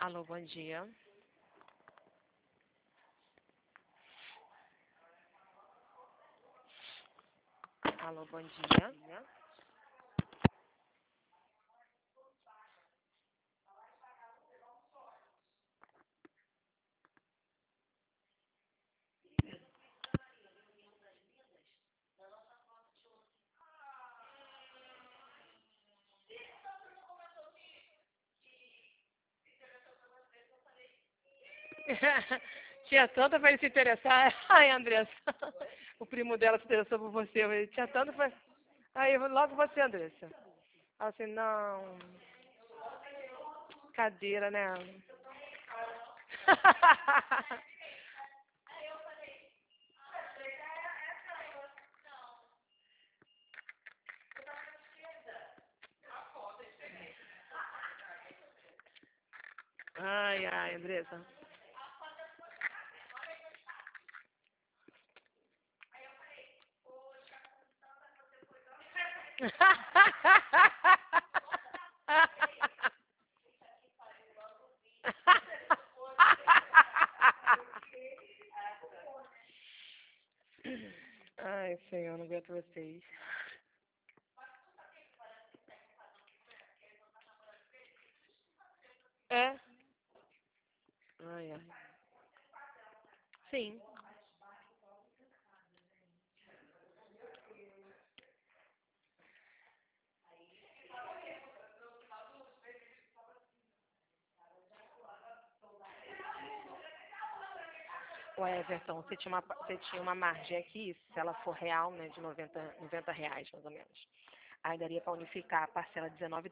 Alô, bom dia. Alô, bom dia. Tinha tanta pra ele se interessar. Ai, Andressa. O primo dela se interessou por você. Eu falei, tinha tanto pra... Aí, logo você, Andressa. Ela assim, não. Cadeira, né? Ai, ai, Andressa. Ai, Senhor, não aguento vocês. É? Ai, ai. Sim. O Everton, você tinha uma margem aqui, se ela for real, né, de 90 reais, mais ou menos. Aí daria para unificar a parcela